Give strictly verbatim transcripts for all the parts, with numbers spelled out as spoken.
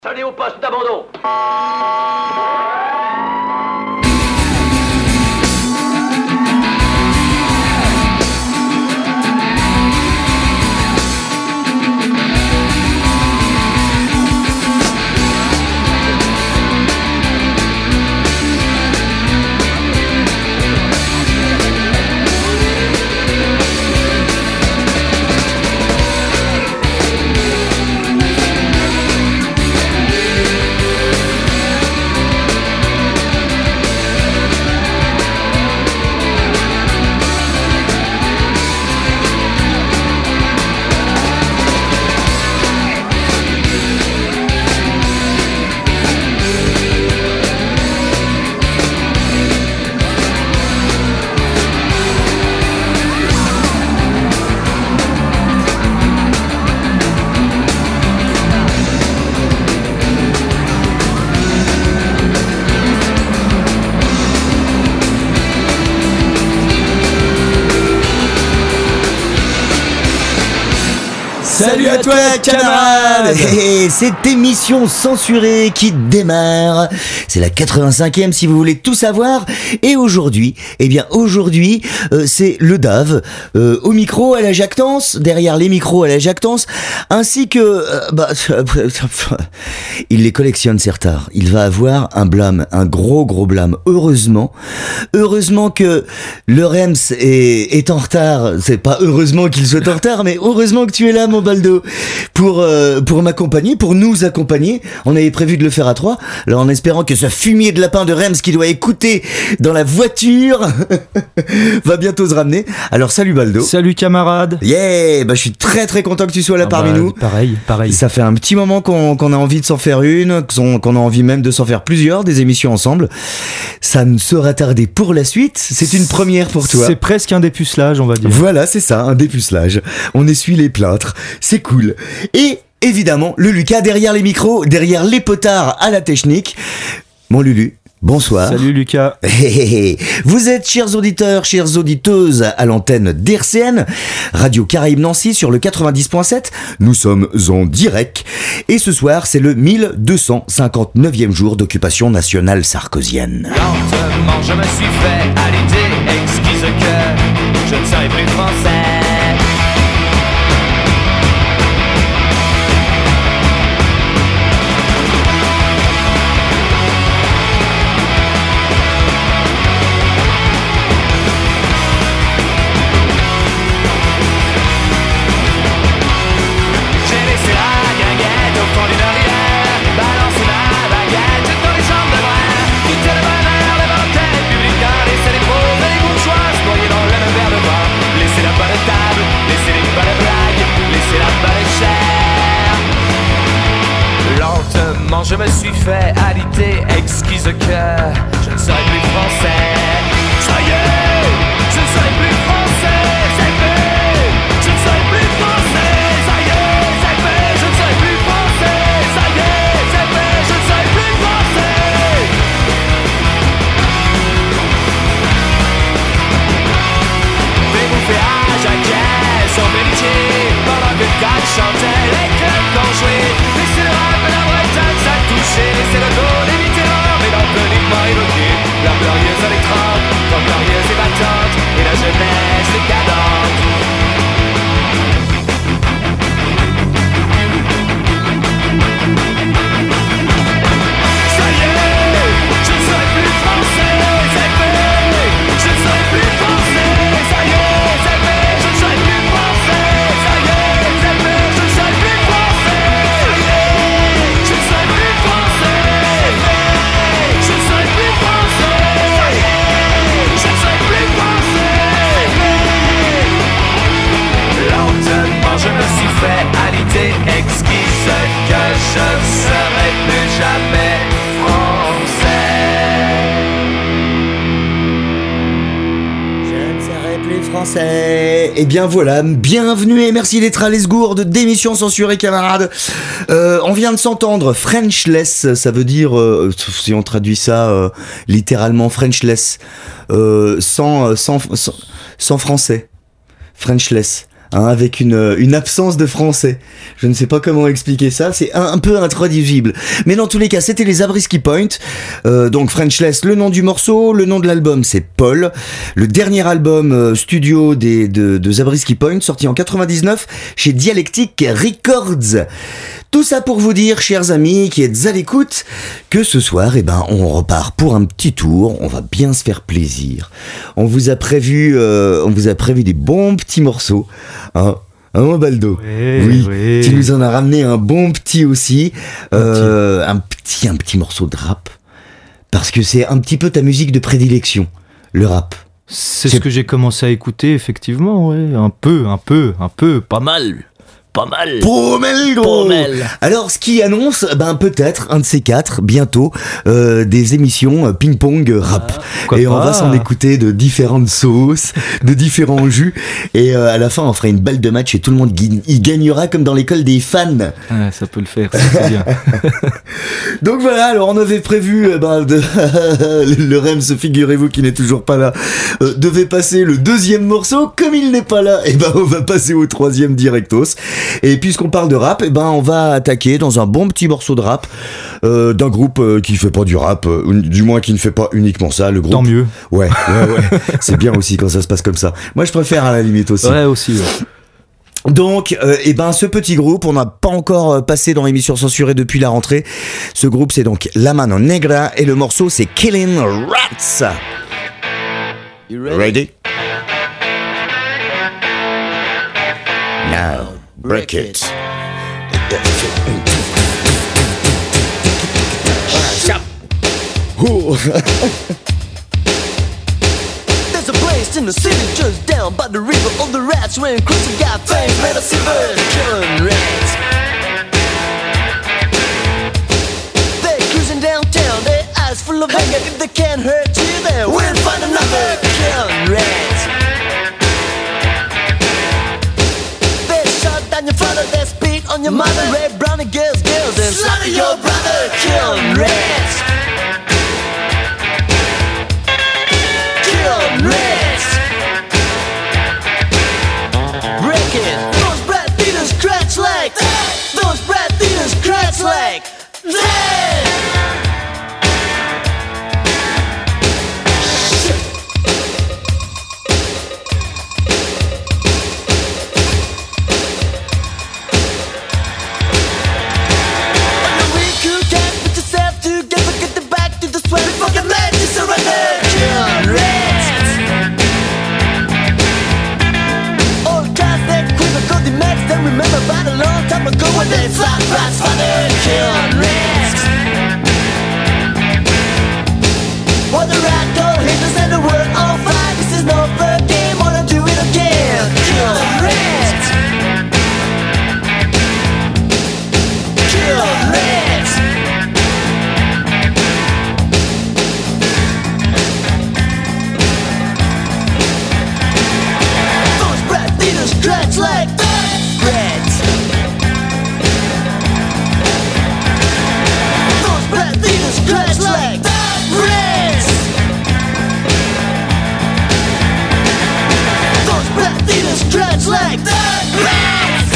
Salut au poste d'abandon. Salut à toi, camarade. Et cette émission censurée qui démarre, c'est la quatre-vingt-cinquième si vous voulez tout savoir. Et aujourd'hui, eh bien aujourd'hui, euh, c'est le Dave euh, au micro à la jactance, derrière les micros à la jactance, ainsi que euh, bah, il les collectionne ces retards. Il va avoir un blâme, un gros gros blâme. Heureusement, heureusement que le Rems est, est en retard. C'est pas heureusement qu'il soit en retard, mais heureusement que tu es là, mon Baldo, pour euh, pour m'accompagner, pour nous accompagner. On avait prévu de le faire à trois, alors en espérant que ce fumier de lapin de Rems qui doit écouter dans la voiture va bientôt se ramener. Alors salut Baldo. Salut camarade. Yeah, bah je suis très très content que tu sois là ah parmi bah, nous. Pareil, pareil. Ça fait un petit moment qu'on, qu'on a envie de s'en faire une, qu'on, qu'on a envie même de s'en faire plusieurs, des émissions ensemble. Ça ne sera tardé pour la suite. C'est une première pour toi. C'est presque un dépucelage, on va dire. Voilà, c'est ça, un dépucelage. On essuie les plâtres. C'est cool. Et évidemment, le Lucas derrière les micros, derrière les potards à la technique. Mon Lulu, bonsoir. Salut Lucas. Vous êtes, chers auditeurs, chères auditeuses, à l'antenne d'R C N, Radio Caraïbes Nancy sur le quatre-vingt-dix point sept. Nous sommes en direct. Et ce soir, c'est le mille deux cent cinquante-neuvième jour d'occupation nationale sarkozienne. Lentement, je me suis fait à l'idée exquise que je ne serai plus français. Je me suis fait à l'idée exquise que je ne serai plus français. Ça y est, je ne serai plus français. C'est fait, je ne serai plus français. Ça y est, c'est fait, je ne serai plus français. Ça y est, c'est fait, je ne serai plus français. Des bouffées à Jacquet sur Belletier pendant que Kat chantait, les clubs ont joué. Mais c'est le rap et la Bretagne, ça touché. C'est le dos des Mitterrand, mélancoliquement évoqué. La glorieuse électrante, comme glorieuse et battante, et la jeunesse décadente. Ça y est, je ne serai plus français, c'est fait. Je ne serai plus français, ça y est, c'est fait. Je ne serai plus français, ça y est, c'est fait. Je ne serai plus français, ça y est. Je ne serai plus français, je ne serai plus français, ça y est. Je ne serai plus français. Lentement, je me suis fait à l'idée exquise que je ne serai plus jamais français. Je ne serai plus français. Et bien voilà, bienvenue et merci d'être à l'esgourde d'émissions censurées, camarades. Euh, on vient de s'entendre Frenchless, ça veut dire, euh, si on traduit ça euh, littéralement, Frenchless, euh, sans, sans, sans, sans français. Frenchless. hein, avec une, une absence de français. Je ne sais pas comment expliquer ça, c'est un, un peu intraduisible. Mais dans tous les cas, c'était les Zabriskie Point. Euh, donc Frenchless, le nom du morceau, le nom de l'album, c'est Paul. Le dernier album euh, studio des, de, de Zabriskie Point, sorti en quatre-vingt-dix-neuf chez Dialectic Records. Tout ça pour vous dire, chers amis qui êtes à l'écoute, que ce soir, eh ben, on repart pour un petit tour. On va bien se faire plaisir. On vous a prévu, euh, on vous a prévu des bons petits morceaux, hein. Hein, Baldo? Oui, oui. oui. Tu nous en as ramené un bon petit aussi, euh, un petit, un petit morceau de rap, parce que c'est un petit peu ta musique de prédilection, le rap. C'est, c'est ce que j'ai commencé à écouter, effectivement, ouais. Un peu, un peu, un peu, pas mal. Pas mal. Pommel, gros. Pommel. Alors, ce qui annonce, ben peut-être un de ces quatre bientôt euh, des émissions euh, ping-pong euh, rap. Ah, et pas. on va s'en écouter de différentes sauces, de différents jus. Et euh, à la fin, on fera une balle de match et tout le monde gui- y gagnera comme dans l'école des fans. Ouais, ça peut le faire, ça, c'est bien. Donc voilà. Alors on avait prévu, euh, ben, de le Rems, figurez-vous, qui n'est toujours pas là, euh, devait passer le deuxième morceau. Comme il n'est pas là, et ben on va passer au troisième directos. Et puisqu'on parle de rap, eh ben on va attaquer dans un bon petit morceau de rap euh, d'un groupe euh, qui fait pas du rap, euh, du moins qui ne fait pas uniquement ça. Le groupe. Tant mieux. Ouais, ouais, ouais. C'est bien aussi quand ça se passe comme ça. Moi, je préfère à la limite aussi. Ouais, aussi, ouais. Donc, euh, eh ben, ce petit groupe, on n'a pas encore euh, passé dans l'émission censurée depuis la rentrée. Ce groupe, c'est donc La Mano Negra et le morceau, c'est Killing Rats. You ready? Ready? Now, break it. There's a place in the city just down by the river. All the rats wearing clothes got fangs made of silver, killing rats. They're cruising downtown, their eyes full of anger. If they can't hurt you, then we'll find another killing rats. They shot down your father, they spit on your mother. Red brownie girls, girls, and slaughter your brother, killing rats. Rats. Break it. Those brat leaders scratch like those brat leaders scratch like that. On your weak, you can't put yourself together. Get the back to the sweat before the man to surrender. Kill rats. Then remember about a long time ago when they flat rats for their killing rats. What the rat told him to set the world on fire. This is no fair game, wanna do it again. Killing rats. Killing rats. Those brat leaders scratch like rats. Those brat leaders scratch like rats. Those brat leaders scratch like rats.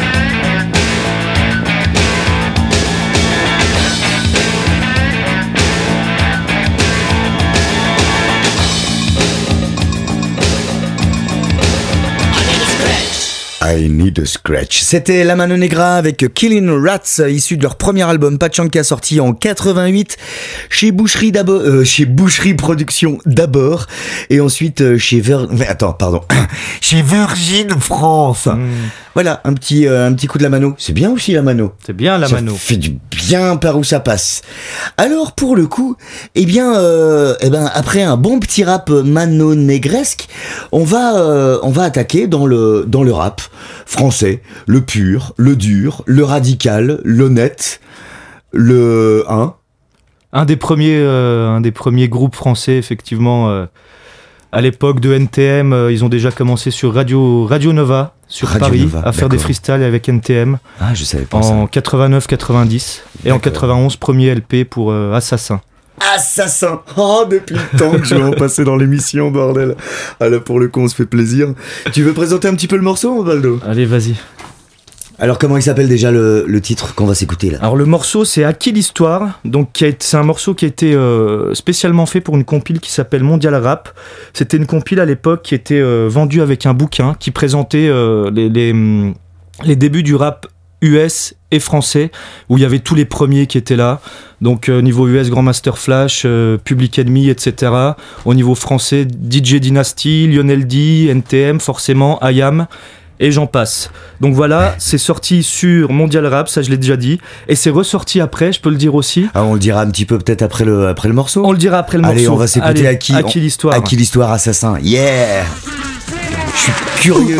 I Need a Scratch. C'était La Mano Negra avec Killing Rats, issu de leur premier album Pachanka, sorti en quatre-vingt-huit chez Boucherie d'abord, euh, chez Boucherie Productions d'abord, et ensuite euh, chez Ver... attends, pardon, chez Virgin France. Mmh. Voilà, un petit, euh, un petit coup de la mano. C'est bien aussi la mano. C'est bien la ça mano. Ça fait du bien par où ça passe. Alors pour le coup, eh bien, euh, eh ben après un bon petit rap mano négresque, on va, euh, on va attaquer dans le, dans le rap français, le pur, le dur, le radical, l'honnête, le hein. Un des premiers, euh, un des premiers groupes français, effectivement. Euh, à l'époque de N T M, euh, ils ont déjà commencé sur Radio, Radio Nova, sur Radio Paris, Nova, à faire d'accord. des freestyles avec N T M. Ah, je savais pas en ça. quatre-vingt-neuf quatre-vingt-dix. Et en quatre-vingt-onze, premier L P pour euh, Assassin. Assassin. Oh, depuis le temps que je vais en passer dans l'émission, bordel. Ah là, pour le coup, on se fait plaisir. Tu veux présenter un petit peu le morceau, Valdo ? Allez, vas-y. Alors, comment il s'appelle déjà le, le titre qu'on va s'écouter là ? Alors le morceau c'est À qui l'histoire, donc qui a été, c'est un morceau qui a été euh, spécialement fait pour une compile qui s'appelle Mondial Rap. C'était une compile à l'époque qui était euh, vendue avec un bouquin qui présentait euh, les, les, les débuts du rap U S et français, où il y avait tous les premiers qui étaient là. Donc euh, niveau U S, Grandmaster Flash, euh, Public Enemy, et cetera. Au niveau français, D J Dynasty, Lionel D, N T M forcément, I A M, et j'en passe. Donc voilà, c'est sorti sur Mondial Rap, ça je l'ai déjà dit, et c'est ressorti après, je peux le dire aussi. Ah, on le dira un petit peu peut-être après le, après le morceau. On le dira après le Allez, morceau. on va s'écouter Allez, à qui À qui l'histoire. À qui l'histoire, Assassin. Yeah. Je suis curieux.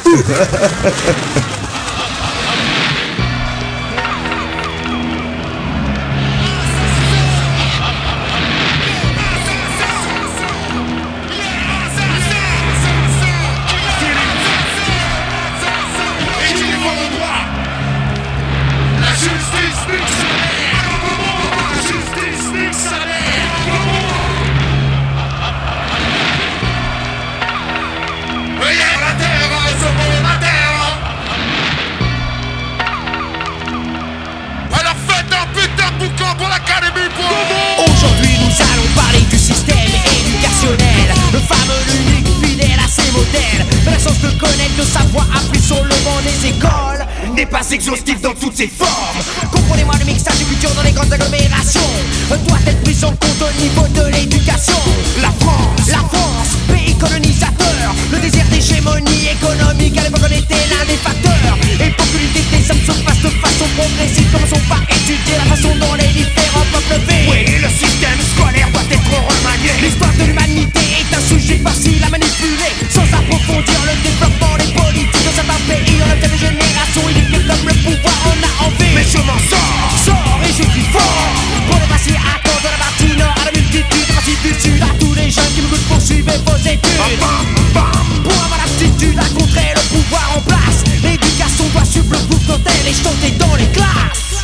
Aujourd'hui nous allons parler du système éducationnel, le fameux, l'unique, fidèle à ses modèles. Mais la chance de connaître, de savoir appris sur le banc des écoles n'est pas exhaustif dans toutes ses formes. Comprenez-moi le mixage du futur dans les grandes agglomérations doit être pris en compte au niveau de l'éducation. La France, la France, pays colonisateur, le désir d'hégémonie économique à l'époque en était l'un des facteurs. Et pour que l'unité des hommes se fasse de façon progressive, commençons par étudier la façon dont les différents peuples vivent. Oui, le système scolaire doit être remanié. L'histoire de l'humanité est un sujet facile à manipuler, sans approfondir le développement des politiques de certains pays. En même des générations éduquées comme le pouvoir en a envie. Mais je m'en sors, sors et je crie fort pour le passer à cause de la partie nord, à la multitude, la partie du sud, à tous les jeunes qui me goûtent poursuivre vos études. Bam, bam, pour avoir l'aptitude à contrer le pouvoir en place, l'éducation doit suivre le groupe d'hôtel et chanter dans les classes.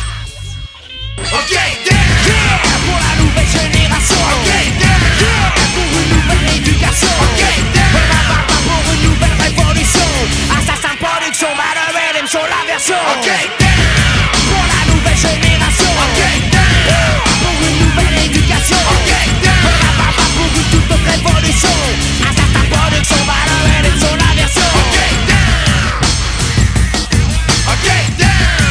Ok, yeah, yeah, pour la nouvelle génération. Ok, yeah, yeah, pour une nouvelle éducation. Ok, yeah, pour une nouvelle révolution. Assassin Production, Malheur M sur la version. Ok, yeah, pour la nouvelle génération. Ok, yeah, pour une nouvelle éducation. Ok, yeah, pour une toute autre révolution. Assassin Production, Malheur M sur la version. Ok, yeah, ok, yeah.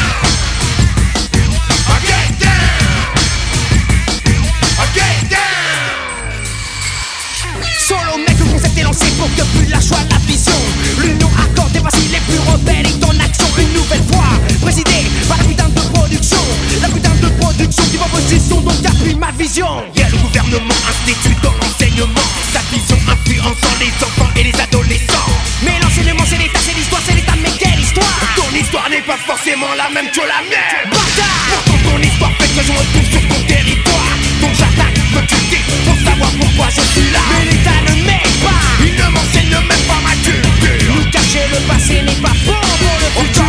Solo mec, le concept est lancé pour que plus la choix de la vision. L'union accordée, voici les plus rebelles et en action une nouvelle fois, présidée par la putain de production. La putain de production qui proposition donc appuie ma vision. Yeah, le gouvernement institue dans l'enseignement sa vision influençant les enfants et les adolescents. Mais l'enseignement c'est l'état, c'est l'histoire, c'est l'état, mais quelle histoire? Ton histoire n'est pas forcément la même que la mienne. Bâtard! Pourtant ton histoire fait que je me retrouve sur ton territoire. Donc j'attaque, recruter, pour savoir pourquoi je suis là. Mais l'état ne m'aide pas, il ne m'enseigne même pas ma culture. Nous cacher le passé n'est pas bon pour le futur.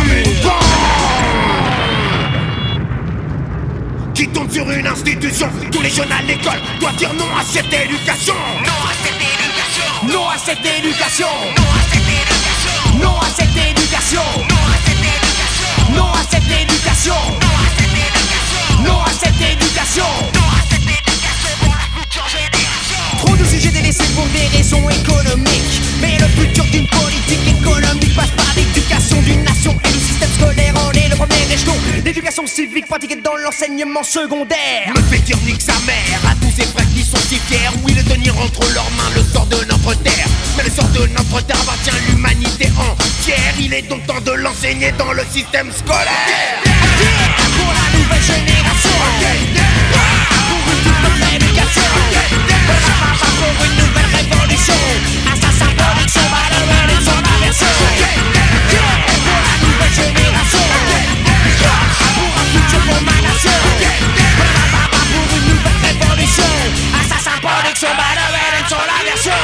Qui tombe sur une institution, tous les jeunes à l'école doivent dire non à cette éducation. Non à cette éducation. Non à cette éducation. Non à cette éducation. Non à cette éducation. Non à cette éducation. Non à cette éducation. Non à cette éducation. Non à cette éducation pour la future génération. Trop de sujets délaissés pour des raisons économiques. Mais le futur d'une politique économique passe par l'éducation d'une nation. Et le système scolaire en est le premier échelon. L'éducation civique pratiquée dans l'enseignement secondaire. Me fait dire nique sa mère à tous ces frères qui sont si fiers. Oui, de tenir entre leurs mains le sort de notre terre. Mais le sort de notre terre appartient à l'humanité entière. Il est donc temps de l'enseigner dans le système scolaire. Yeah, pour la nouvelle génération. Yeah, pour une nouvelle éducation. Yeah, pour une nouvelle révolution. Assassin Production, Malheur M sur la version. Yeah, pour la nouvelle génération. Pour un futur pour ma nation. Pour une nouvelle révolution. Assassin Production, Malheur M sur la version.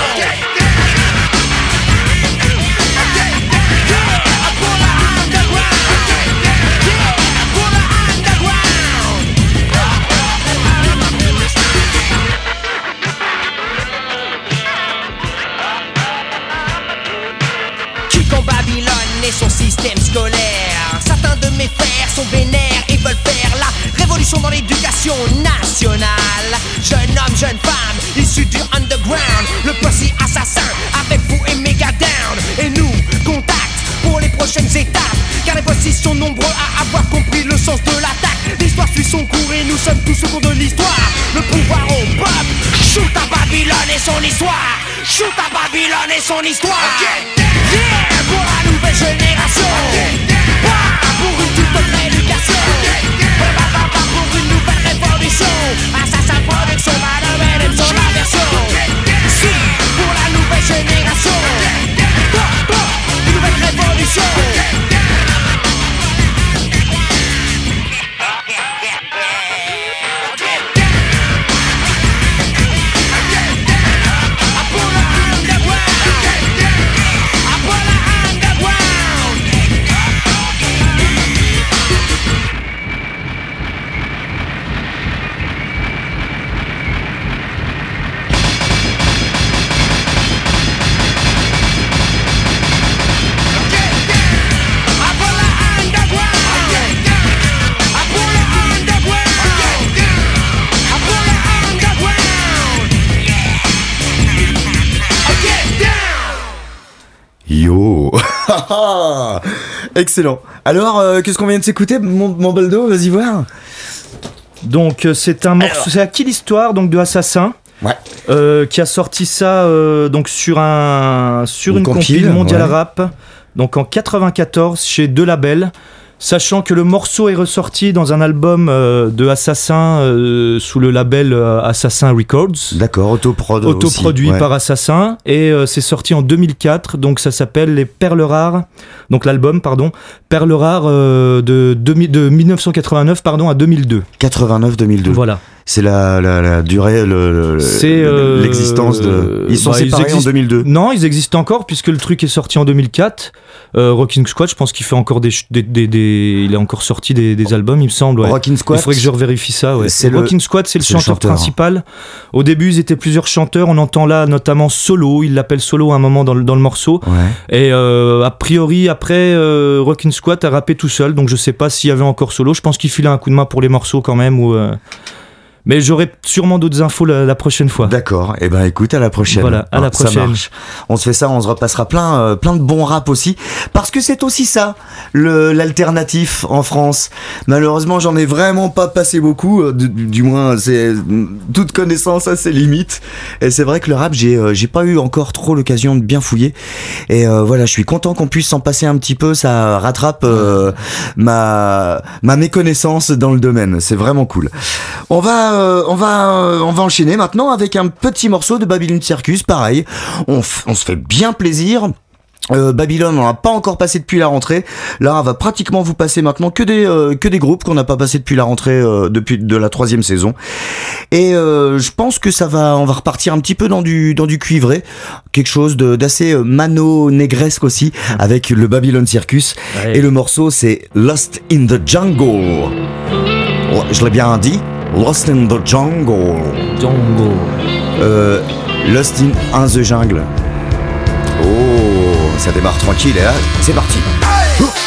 Pour la underground. Yeah, pour la underground. système scolaire. Certains de mes frères sont vénères et veulent faire la révolution dans l'éducation nationale. Jeune homme, jeune femme, issus du underground, le posse assassin avec vous et méga down. Et nous, contact pour les prochaines étapes, car les postes sont nombreux à avoir compris le sens de l'attaque. L'histoire suit son cours et nous sommes tous au cours de l'histoire. Le pouvoir au peuple, shoot à Babylone et son histoire. Shoot à Babylone et son histoire. Yeah, pour la nouvelle génération. Pas pour une toute autre éducation. Pas, pas, pas pour une nouvelle révolution. Assassin production, Madame M sur la version. Si, pour la nouvelle génération. Toi, toi, une nouvelle révolution. Yo. Excellent. Alors, euh, qu'est-ce qu'on vient de s'écouter, mon, mon Baldo? Vas-y voir. Donc euh, c'est un morceau, c'est à qui l'histoire donc de Assassin. Ouais. Euh, qui a sorti ça euh, donc sur un sur une, une compile, compile mondiale ouais. rap, donc en quatre-vingt-quatorze chez deux labels. Sachant que le morceau est ressorti dans un album euh, de Assassin euh, sous le label euh, Assassin Records. D'accord, autoprod autoproduit ouais. par Assassin, et euh, c'est sorti en deux mille quatre, donc ça s'appelle Les Perles Rares, donc l'album, pardon, Perles Rares euh, de, de, de dix-neuf cent quatre-vingt-neuf pardon, à deux mille deux. quatre-vingt-neuf deux mille deux. Voilà. C'est la, la, la durée, le, le, c'est euh, l'existence de... Ils sont bah, séparés ils existent... en deux mille deux. Non, ils existent encore, puisque le truc est sorti en deux mille quatre. Euh, Rockin' Squad, je pense qu'il fait encore des, des, des, des... Il a encore sorti des, des albums, il me semble. Ouais. Rockin' Squad. Il faudrait que je revérifie ça, ouais. C'est Rockin' le... Squad, c'est le, c'est chanteur, le chanteur principal. Au début, ils étaient plusieurs chanteurs. On entend là notamment Solo. Il l'appelle Solo à un moment dans le, dans le morceau. Ouais. Et euh, a priori, après, euh, Rockin' Squad a rappé tout seul. Donc je sais pas s'il y avait encore Solo. Je pense qu'il filait un coup de main pour les morceaux quand même. Ou... Euh... Mais j'aurai sûrement d'autres infos la, la prochaine fois. D'accord. Et eh ben écoute, à la prochaine. Voilà, à ah, la prochaine. Ça marche. On se fait ça, on se repassera plein, euh, plein de bons rap aussi, parce que c'est aussi ça, le, l'alternatif en France. Malheureusement, j'en ai vraiment pas passé beaucoup. Euh, du, du moins, c'est toute connaissance à ses limites. Et c'est vrai que le rap, j'ai, euh, j'ai pas eu encore trop l'occasion de bien fouiller. Et euh, voilà, je suis content qu'on puisse s'en passer un petit peu. Ça rattrape euh, ma ma méconnaissance dans le domaine. C'est vraiment cool. On va Euh, on va euh, on va enchaîner maintenant avec un petit morceau de Babylon Circus. Pareil, on, f- on se fait bien plaisir. Euh, Babylone, on n'a pas encore passé depuis la rentrée. Là, on va pratiquement vous passer maintenant que des euh, que des groupes qu'on n'a pas passé depuis la rentrée, euh, depuis de la troisième saison. Et euh, je pense que ça va, on va repartir un petit peu dans du dans du cuivré, quelque chose de d'assez mano négresque aussi, avec le Babylon Circus. Ouais. Et le morceau, c'est Lost in the Jungle. Oh, je l'ai bien dit. Lost in the Jungle. Jungle. Euh, Lost in the Jungle. Oh, ça démarre tranquille et là, c'est parti. Hey oh.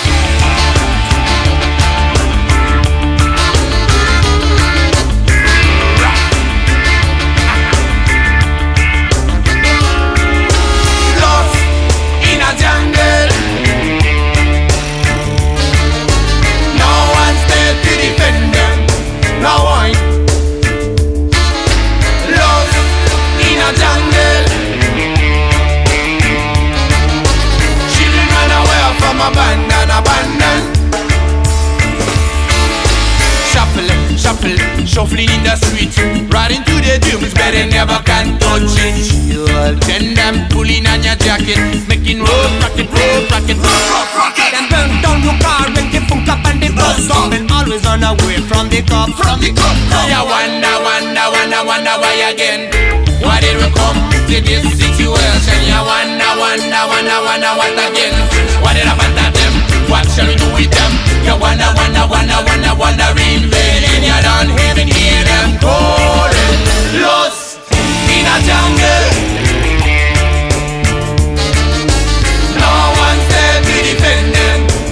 Shuffling in the street, right into the dunes, but they never can touch it. You'll tend them pulling on your jacket, making road rocket, road rocket, road rocket, and burn down your car when they funk up and they bust up, and always run away from the cop, from the cop. You wonder, wonder, wonder, wonder why again? Why did we come to this situation? You wonder, wonder, wonder, wonder what again? What did happen to them? What shall we do with them? You wonder, wonder, wonder, wonder, wondering, feeling you don't even hear them calling. Lost in a jungle, no one's there to defend them.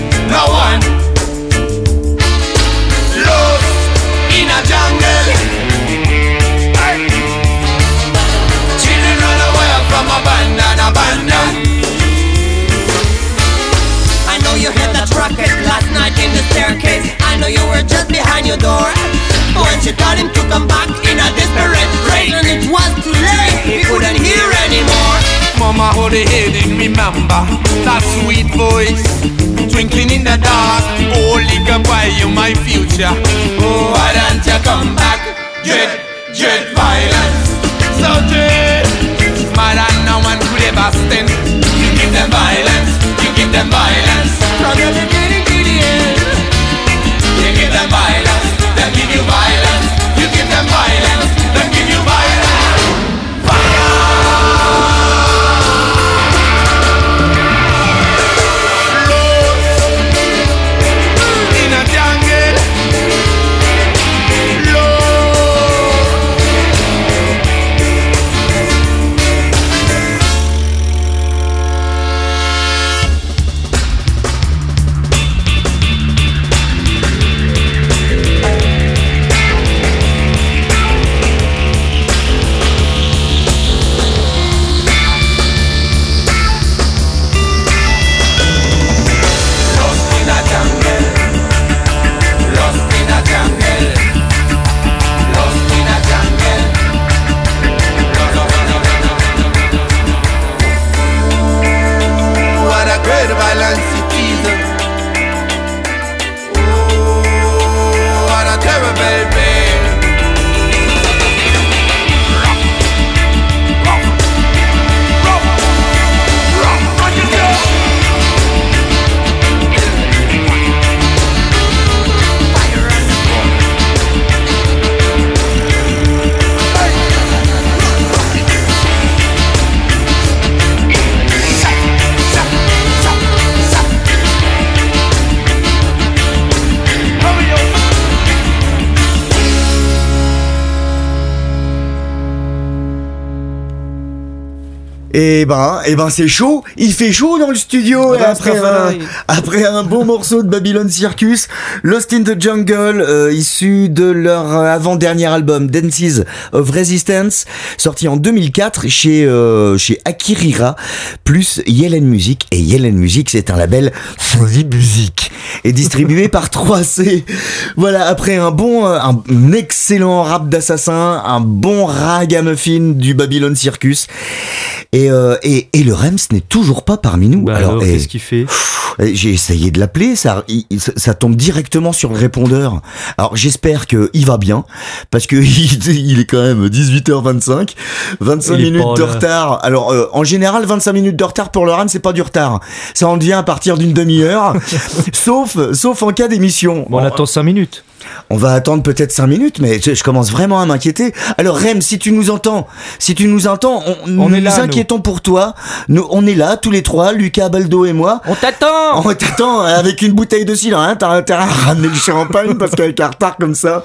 Et ben, et ben c'est chaud, il fait chaud dans le studio. Ah et bah, après, c'est un, vrai. après un bon morceau de Babylon Circus, Lost in the Jungle, euh, issu de leur avant-dernier album Dances of Resistance, sorti en deux mille quatre chez euh, chez Akirira, plus Yellen Music. Et Yellen Music, c'est un label Sony Music et distribué par trois C. Voilà, après un bon, euh, un, un excellent rap d'assassin, un bon ragamuffin du Babylon Circus. Et, euh, et, et le Rems n'est toujours pas parmi nous. Bah alors, alors, et- qu'est-ce qu'il fait? j'ai essayé de l'appeler, ça, il- ça, ça tombe directement sur le répondeur. Alors j'espère que il va bien, parce que il, il est quand même dix-huit heures vingt-cinq, vingt-cinq Il est minutes pas de là. retard. Alors euh, en général, vingt-cinq minutes de retard pour le Rems, c'est pas du retard. Ça en devient à partir d'une demi-heure, sauf, sauf en cas d'émission. Bon, on attend cinq minutes. On va attendre peut-être cinq minutes, mais je, je commence vraiment à m'inquiéter. Alors Rem, si tu nous entends, si tu nous entends, on, On nous est là, inquiétons pour toi. Nous, on est là, tous les trois, Lucas, Baldo et moi. On t'attend. On t'attend avec une bouteille de cidre, hein. T'as intérêt à ramener le champagne parce qu'avec un retard comme ça.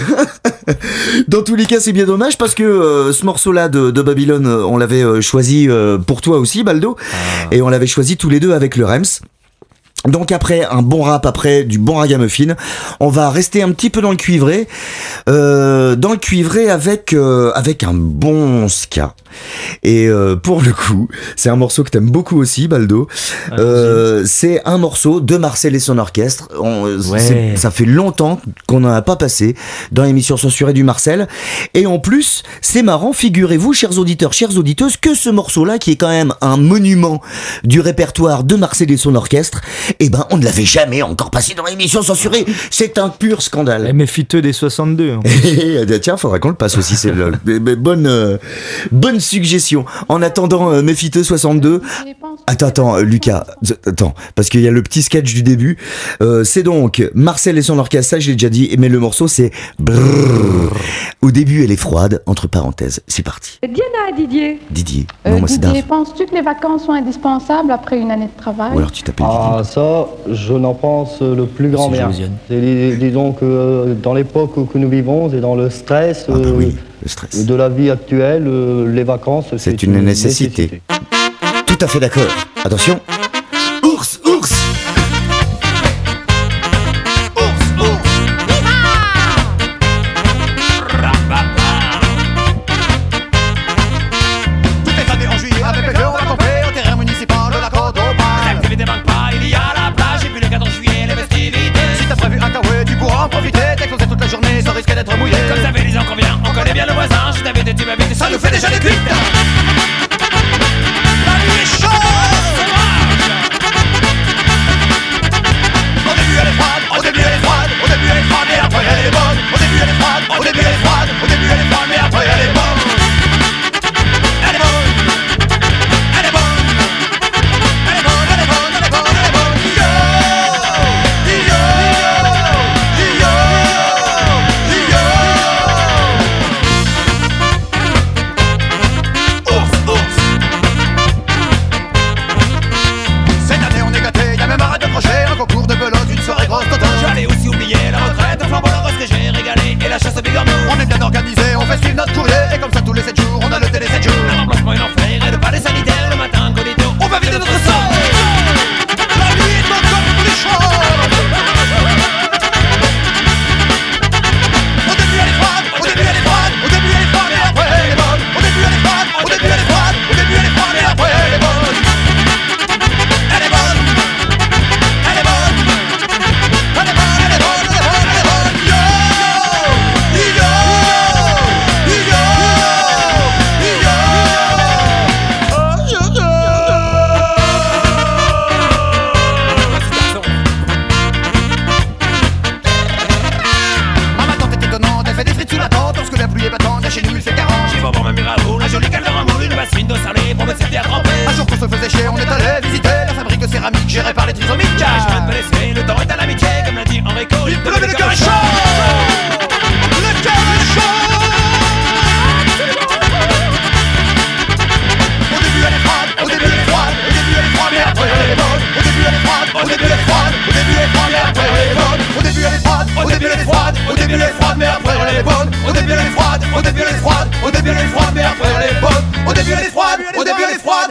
Dans tous les cas, c'est bien dommage parce que euh, ce morceau-là de, de Babylone, euh, on l'avait euh, choisi euh, pour toi aussi, Baldo, Ah. et on l'avait choisi tous les deux avec le Rems. Donc après un bon rap, après du bon ragamuffin, on va rester un petit peu dans le cuivré, euh, dans le cuivré avec euh, avec un bon ska. Et euh, pour le coup, c'est un morceau que t'aimes beaucoup aussi, Baldo. Euh, c'est un morceau de Marcel et son orchestre. On, Ouais. c'est- ça fait longtemps qu'on n'en a pas passé dans l'émission censurée du Marcel. Et en plus, c'est marrant, figurez-vous, chers auditeurs, chères auditeuses, que ce morceau-là, qui est quand même un monument du répertoire de Marcel et son orchestre, eh ben, on ne l'avait jamais encore passé dans l'émission censurée. C'est un pur scandale. Eh, méfie-toi des soixante-deux. hein. Eh, tiens, faudra qu'on le passe aussi, c'est le- mais- mais bonne, euh, bonne suggestion. En attendant, euh, Méfiteux soixante-deux. Attends, attends, euh, Lucas, z- attends, parce qu'il y a le petit sketch du début. Euh, c'est donc Marcel et son orchestre, ça je l'ai déjà dit, mais le morceau c'est Brrr. Au début, elle est froide, entre parenthèses. C'est parti. Diana Didier. Didier. Euh, Non, moi c'est Didier, Dave. penses-tu que les vacances sont indispensables après une année de travail? Ou alors tu t'appelles Didier. Ah ça, je n'en pense le plus grand C'est bien. Josiane. C'est, dis- disons que euh, dans l'époque que nous vivons et dans le stress Ah bah euh, oui, le stress. de la vie actuelle, euh, les vacances, C'est une nécessité. Tout à fait d'accord. Attention. Ours, ours. Toutes les années en juillet avec le on va camper au terrain municipal de la côte au Pal. Les activités manquent pas, il y a la plage et puis le quatorze juillet les festivités. Si t'as prévu un kawaii, tu pourras en profiter. T'es closé toute la journée, ça risque d'être mouillé. Comme ça fait dix ans qu'on vient, on connaît bien le voisin. Je t'invite, tu m'invites, ça nous fait déjà des cuites. La nuit est chaude. Au début elle est froide, au début elle est froide, au début elle est froide, mais après elle est bonne. Au début elle est froide, au début elle est froide, au début elle est froide, mais après elle est bonne. Elle est bonne, elle est bonne, elle est bonne, elle est bonne, elle est bonne, elle est bonne. Yo, yo, yo, yo. Ours, ours. Cette année on est gâtés, y'a même un raid de crochet, un concours de belote, une soirée grosse d'automne. J'allais aussi oublier la retraite, flambeau la rose que j'ai régalé et la chasse au bigorneau. On est bien organisé, on fait suivre notre courrier et comme ça tous les sept jours, on a le télé sept jours. Un remplacement, une enfer et le palais sanitaire le matin incognito. On va vider notre sang. La nuit est encore plus chaude. Au début elle est froide, au début elle est froide, au début elle est froide, mais après elle est bonne. Au début elle est froide, au début elle est froide, au début elle est froide, mais après elle est bonne. Elle est bonne, elle est bonne, elle est bonne, elle est bonne, elle est bonne, elle est bonne. Yo, yo, yo, yo, oh, yo, yo. Maman tante est étonnante, elle fait des frites sous la tente lorsque la pluie est battante, chez nous il fait quarante. J'ai beau même miracle, un joli calvaire en moule, une bassine d'eau salée pour me servir à tremper. Un jour qu'on se faisait chier, on est allé visiter la fabrique de céramique gérée par les trisomiques. Je peux pas laisser, le temps est à l'amitié, comme l'a dit Enrico. Il pleut mais le cœur est chaud. Le cœur est chaud. Au début elle est froide, au début elle est froide, au début elle est froide, mais après elle est bonne. Au début elle est froide, au début elle est froide, au début elle est froide, mais après elle est bonne. Au début elle est froide, au début elle est froide, au début elle est froide, mais après elle est bonne. Au début elle est froide, au début elle est froide, au début elle est froide, mais après elle est bonne. Au début elle est froide, au début elle est froide.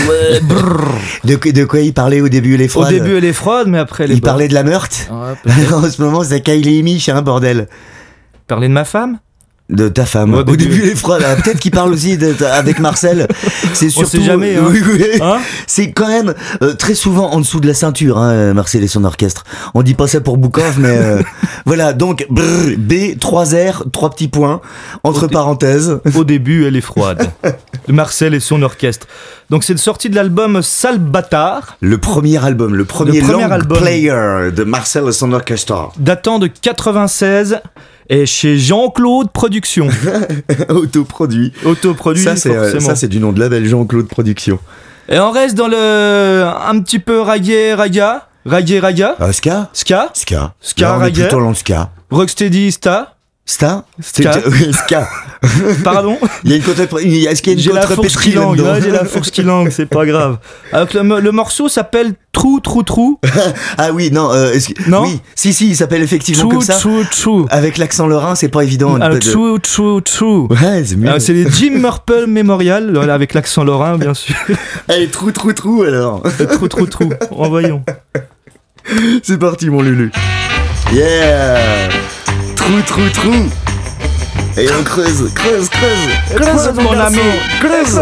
Ouais, brrr. De, de quoi il parlait au début, les Au froides? début, elle est froide, mais après, elle est Il bonne. parlait de la meurtre. Ouais, En ce moment, c'est Kylie Mich, hein, bordel. Parler de ma femme? De ta femme. Au Au début. début, les froides. Ah, peut-être qu'il parle aussi de, de- avec Marcel. C'est surtout. sait jamais, hein. Oui, oui. Hein C'est quand même euh, très souvent en dessous de la ceinture, hein, Marcel et son orchestre. On dit pas ça pour Boukov, mais euh, voilà. Donc brr, B, trois R, trois petits points entre Au dé- parenthèses. Au début, elle est froide. De Marcel et son orchestre. Donc, c'est une sortie de l'album Sale Bâtard, Le premier album, le premier, Le premier long album. player de Marcel et son orchestre. datant de quatre-vingt-seize, et chez Jean-Claude Productions. Autoproduit. Autoproduit, Ça c'est euh, forcément. ça c'est du nom de label Jean-Claude Production. Et on reste dans le. Un petit peu reggae, raga. Reggae, raga. Ah, ska Ska. Ska. Ska, Là, on est reggae. plutôt dans le ska. Rocksteady, Sta. Sta Ska. C'est- oui, ska. Pardon. Il y a une contre... il y a- Est-ce qu'il y a J'ai une la fourche qui contrepétrie langue, là-dedans ouais, j'ai la fourche qui langue, c'est pas grave. Alors que le, le morceau s'appelle Trou Trou Trou. Ah oui, non, euh, est-ce que- Non oui, si, si, il s'appelle effectivement Trou comme ça. Trou Trou. Avec l'accent lorrain, c'est pas évident. Alors, de- Trou Trou Trou. Ouais, c'est mieux. Alors, c'est les Jim Murple Memorial, voilà, avec l'accent lorrain, bien sûr. Allez, trou, trou, trou, alors. Trou Trou Trou. Envoyons. C'est parti, mon Lulu. Yeah. Trou, trou, trou. Et on creuse, creuse, creuse. Creuse, mon ami. Creuse.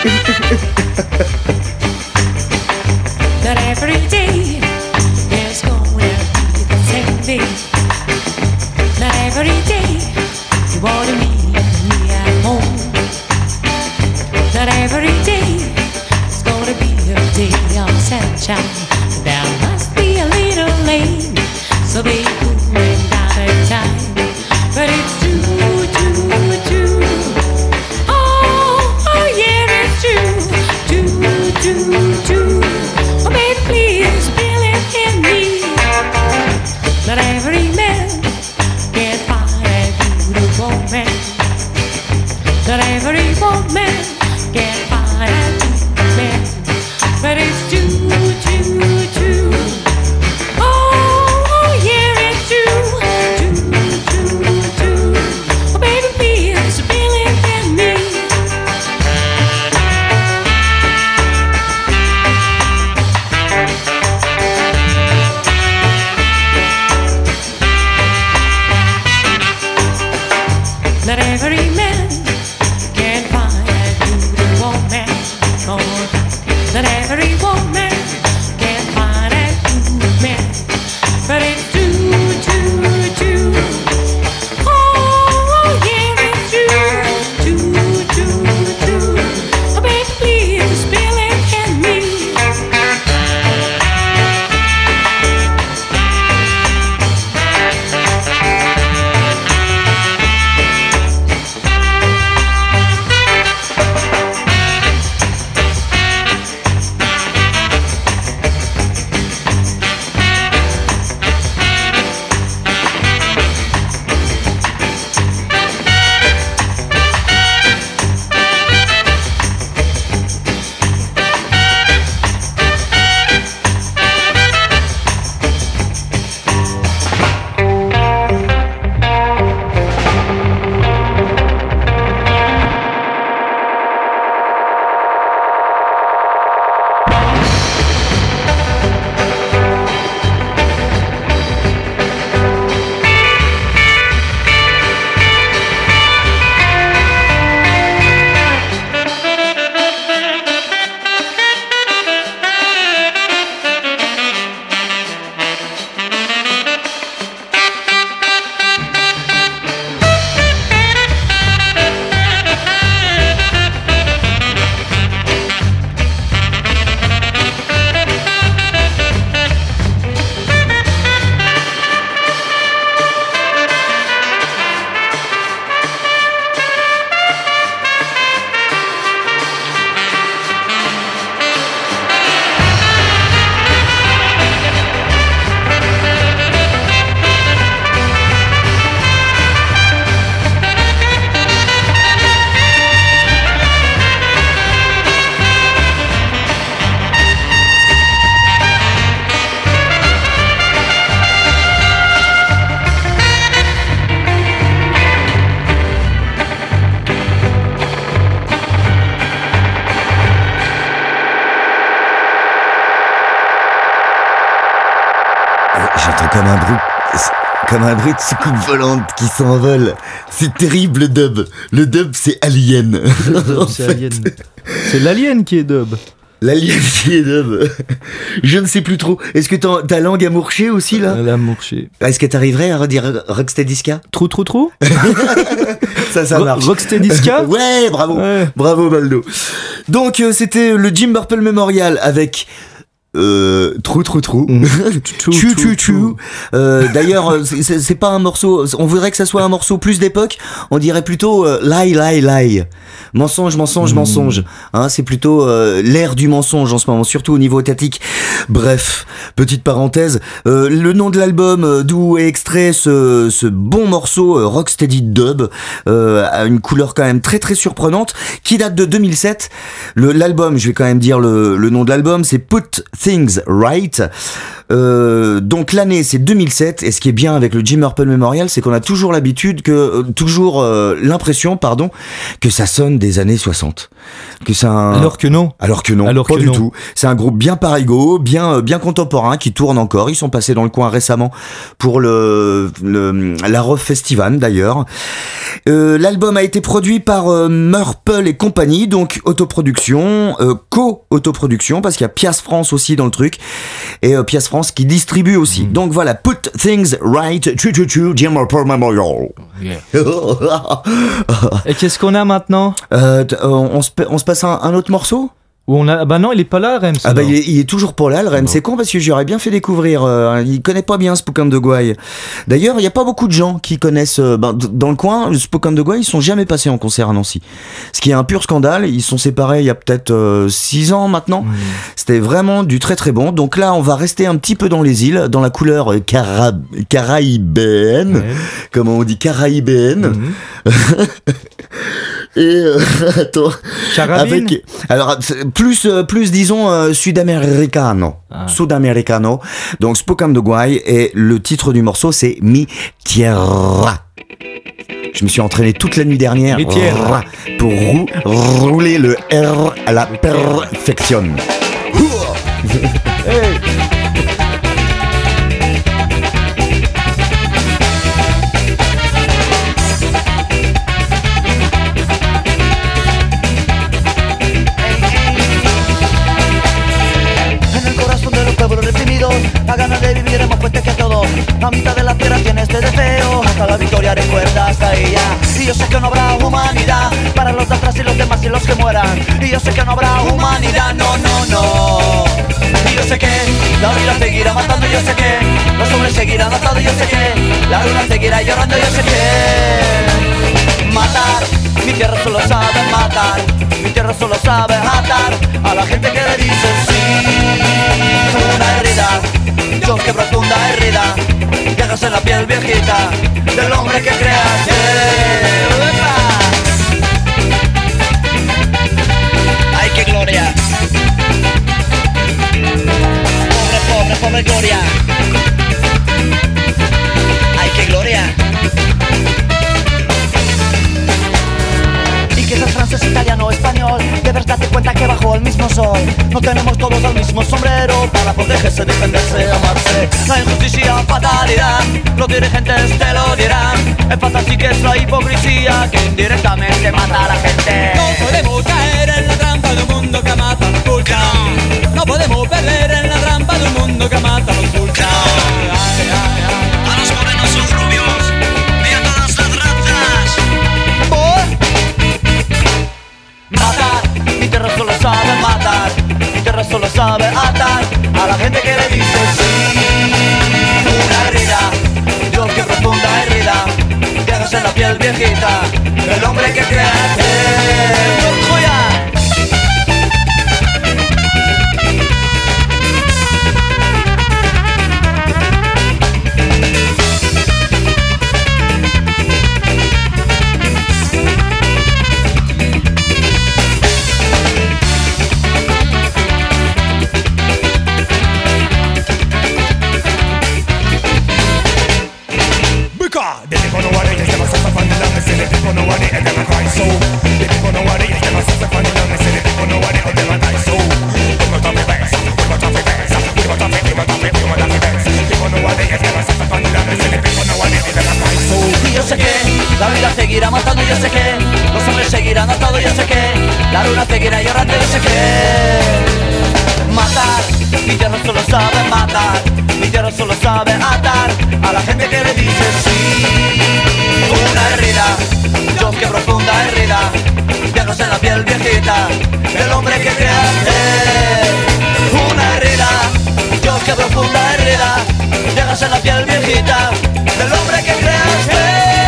That every day there's gonna be the same day. That every day you wanna meet me at home. That every day it's gonna be a day of sunshine. There must be a little lane, so be cool and out of time. But it's true, true, true. Oh, oh yeah, it's true, true, true, true. Oh, baby, please believe in me. Not every man can find a beautiful woman. Not every woman can find a beautiful man. But it's true, true. j'entends comme un bruit, comme un bruit de soucoupe volante qui s'envole. C'est terrible le dub. Le dub c'est Alien. En C'est fait. Alien. C'est l'alien qui est dub. L'Alien qui est dub. Je ne sais plus trop. Est-ce que t'en- ta langue a mourché aussi là? La mourchée. Est-ce que t'arriverais à redire Rocksteadyska? Trou, trou, trou. Ça, ça Ro- marche. Rocksteadyska. Ouais, bravo. Ouais. Bravo Baldo. Donc euh, c'était le Jim Purple Memorial avec euh, Trou Trou Trou. Mm. Chou chou chou. Euh, D'ailleurs, euh, c'est- c'est c'est pas un morceau. On voudrait que ça soit un morceau plus d'époque. On dirait plutôt euh, lie lie lie. Mensonge mensonge Mm. mensonge. Hein, c'est plutôt euh, l'ère du mensonge en ce moment, surtout au niveau tactique. Bref, petite parenthèse. Euh, le nom de l'album euh, d'où est extrait ce, ce bon morceau euh, Rocksteady Dub euh, a une couleur quand même très très surprenante qui date de deux mille sept. Le l'album, je vais quand même dire le, le nom de l'album, c'est Put Things Right. Euh, donc l'année c'est deux mille sept et ce qui est bien avec le Jim Purple Memorial, c'est qu'on a toujours l'habitude que euh, toujours euh, l'impression pardon que ça sonne des années soixante. Que c'est un Alors que non. alors que non, Alors pas que du non. tout. C'est un groupe bien parigo, bien euh, bien contemporain qui tourne encore. Ils sont passés dans le coin récemment pour le, le la Rove Festival d'ailleurs. Euh, L'album a été produit par euh, Murple et compagnie, donc autoproduction, euh, co-autoproduction parce qu'il y a Pias France aussi dans le truc et euh, Pias France qui distribue aussi. Mm. Donc voilà, Put Things Right, chou chou chou, Jim Purple Memorial. Et qu'est-ce qu'on a maintenant? Euh, t- euh, on, se, pa- on se passe un, un autre morceau? Où on a... Bah non, il est pas là, Rems. Ah bah alors. il est, il est toujours pas là le Rem, c'est con parce que j'aurais bien fait découvrir, euh, il connaît pas bien Spook and the Gouaille. D'ailleurs il y a pas beaucoup de gens qui connaissent, euh, ben, d- dans le coin, le Spook and the Gouaille ils sont jamais passés en concert à Nancy. Ce qui est un pur scandale, ils sont séparés il y a peut-être six ans maintenant, Mmh. c'était vraiment du très très bon. Donc là on va rester un petit peu dans les îles, dans la couleur euh, cara- caraïbéenne, Ouais. comment on dit caraïbéenne. Mhm. Et euh, attends, Carabine. avec alors c'est plus euh, plus disons euh, sudamericano, Ah. sudamericano. Donc Spook and the Gouaille et le titre du morceau c'est Mi Tierra. Je me suis entraîné toute la nuit dernière Mi Tierra. pour rou- rouler le R à la perfection. En el corazón de los pueblos reprimidos, la ganas de vivir es más fuerte que todo. La mitad de la tierra tiene este deseo, hasta la victoria recuerda hasta ella. Y yo sé que no habrá humanidad para los de atrás y los demás y los que mueran. Y yo sé que no habrá humanidad, no, no, no. Y yo sé que la vida seguirá matando, yo sé que los hombres seguirán atados, yo sé que la luna seguirá llorando, yo sé que matar, mi tierra solo sabe matar, mi tierra solo sabe atar a la gente que le dice sí. Una herida, Dios que profunda herida, dejas en la piel viejita del hombre que creaste. ¡Ay, qué gloria! Pobre, pobre, pobre gloria. ¡Ay, qué gloria! Y que seas francés, italiano, español, debes darte cuenta que bajo el mismo sol no tenemos todos el mismo sombrero para protegerse, defenderse, amarse. La injusticia, fatalidad, los dirigentes te lo dirán. Es fatal sí que es la hipocresía que indirectamente mata a la gente. No podemos caer en la trampa de un mundo que mata a los pulcas. No podemos perder en la trampa de un mundo que mata a los pulcas. Ay, ay, ay. A los morenos son rubios y a todas las razas. Matar, mi tierra solo sabe matar, mi tierra solo sabe atar a la gente que le dice sí. Una herida, Dios que profunda herida, dejas en la piel viejita el hombre que creaste. ¡Joya! Bika, dele kono wari, dele kono wari, dele kono wari, a la gente que le dice sí. Una herida, Dios qué profunda herida, dejas en la piel viejita del hombre que creaste. Una herida, Dios qué profunda herida, dejas en la piel viejita del hombre que creaste.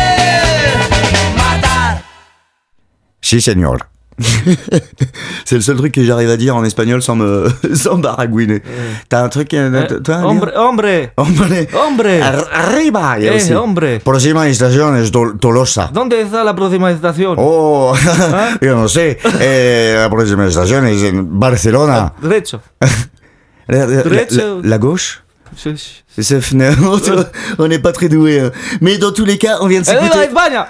Matar. Si, señor. C'est le seul truc que j'arrive à dire en espagnol sans me sans baragouiner. Mm. T'as un truc euh, eh, toi, hombre, hombre, hombre, hombre, Ar- arriba, y eh, aussi. hombre. Próxima estación es Tol- Tolosa. ¿Dónde está la próxima estación? Oh, ¿Ah? yo no sé. Eh, la próxima estación es en Barcelona. Derecho. La, la, Derecho. la, la gauche. Je- je- C'est on n'est pas très doué, hein. Mais dans tous les cas, on vient de ¡Eh, viva s'écouter. España!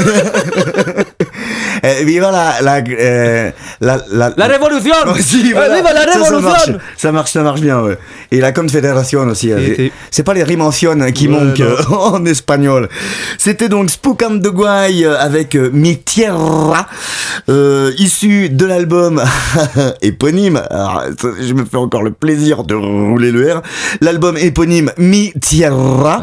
Eh, viva la la, eh, la la ¡La revolución! Oh, si, voilà. ¡Eh, viva la Ça, ça marche, revolución! ça marche, ça marche bien, ouais. Et la confédération aussi. Et- C'est- et- C'est pas les rimes anciennes qui Ouais, manquent non. euh, en espagnol. C'était donc Spook and the Guay avec euh, Mi Tierra, euh, issu de l'album éponyme. Alors, ça, je me fais encore le plaisir de rouler le R. L'album éponyme Mi Tierra,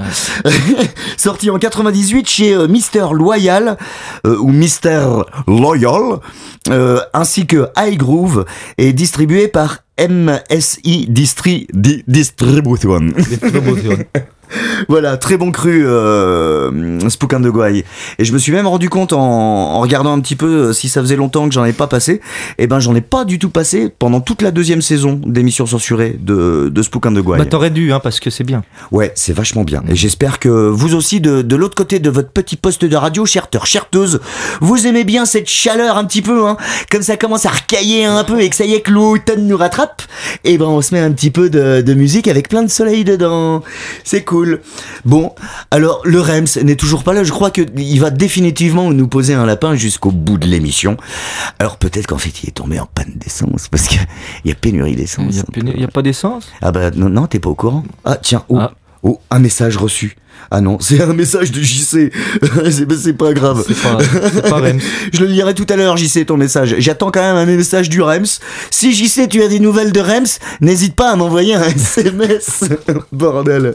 sorti en quatre-vingt-dix-huit chez euh, Mister Loyal euh, ou Mister Loyal, euh, ainsi que High Groove, et distribué par M S I Distri, Di- Distribution. Distribution. Voilà, très bon cru, euh, Spook and the Guay. Et je me suis même rendu compte en, en regardant un petit peu euh, si ça faisait longtemps que j'en avais pas passé. Et ben, j'en ai pas du tout passé pendant toute la deuxième saison d'émissions censurées de, de Spook and the Guay. Bah t'aurais dû, hein, parce que c'est bien. Ouais, c'est vachement bien. Et j'espère que vous aussi, de, de l'autre côté de votre petit poste de radio, cherteur, cherteuse, vous aimez bien cette chaleur un petit peu, hein. Comme ça commence à recailler un peu et que ça y est que l'automne nous rattrape, et ben on se met un petit peu de, de musique avec plein de soleil dedans. C'est cool. Bon, alors le Rems n'est toujours pas là. Je crois qu'il va définitivement nous poser un lapin jusqu'au bout de l'émission. Alors peut-être qu'en fait il est tombé en panne d'essence parce qu'il y a pénurie d'essence. Il y a, pénu- y a pas d'essence? Ah bah non, non, t'es pas au courant. Ah tiens, oh, Ah. oh, un message reçu. Ah non, c'est un message de J C. c'est, c'est pas grave. C'est pas, c'est pas Rems. Je le lirai tout à l'heure, J C, ton message. J'attends quand même un message du Rems. Si J C, tu as des nouvelles de Rems, n'hésite pas à m'envoyer un S M S. Bordel.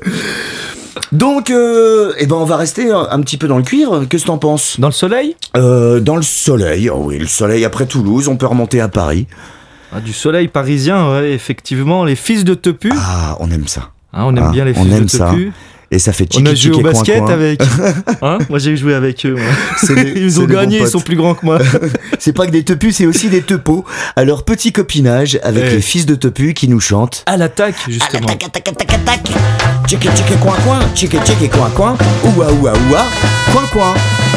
Donc, euh, eh ben, on va rester un, un petit peu dans le cuir. Qu'est-ce que t'en penses? Dans le soleil? euh, Dans le soleil. Oh oui, le soleil après Toulouse. On peut remonter à Paris. Ah, du soleil parisien, ouais, effectivement. Les fils de Tepu. Ah, on aime ça. Hein, on aime Ah, bien les on fils aime de ça. Tepu. Et ça fait On a tchiki joué tchiki au coin basket coin. avec. Hein, moi j'ai joué avec eux. Moi. C'est des- Ils c'est ont des bons gagné, ils potes. sont plus grands que moi. C'est pas que des tepus, c'est aussi des tepos. Alors petit copinage avec Eh. les fils de tepus qui nous chantent. À l'attaque, justement. Tac tac tac tac tac. Tchiki tchiki coin coin, tchiki tchiki coin coin. Oua oua oua, coin coin.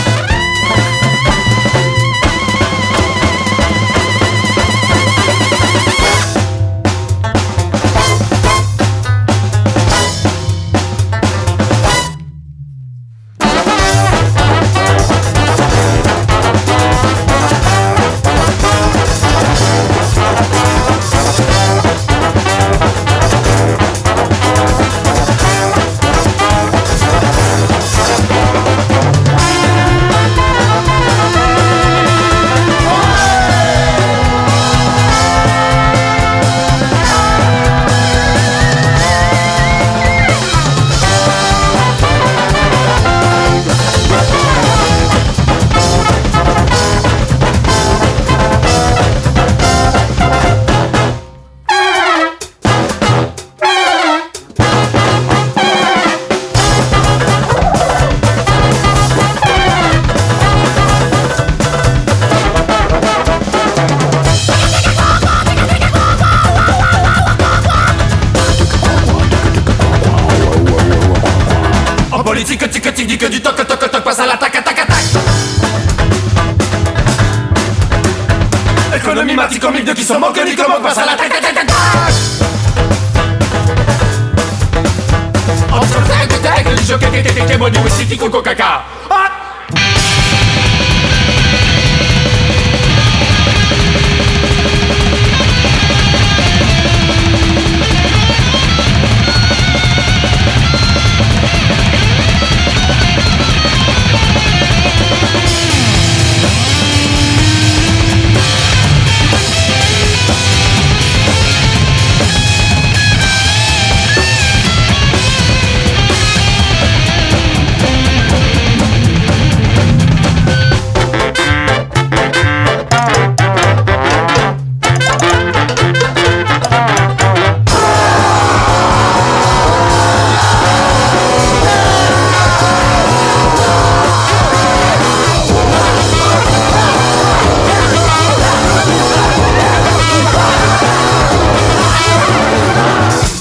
En politique, tic tic dit que du toc toc toc passe à l'attaque, attaque, attaque. Économie matique comique de qui se moque, ni comment passe à l'attaque, attaque, attaque. Entre tag et tag, les jockeys, kéké, kéké, body, whisky, coco, caca. Ah!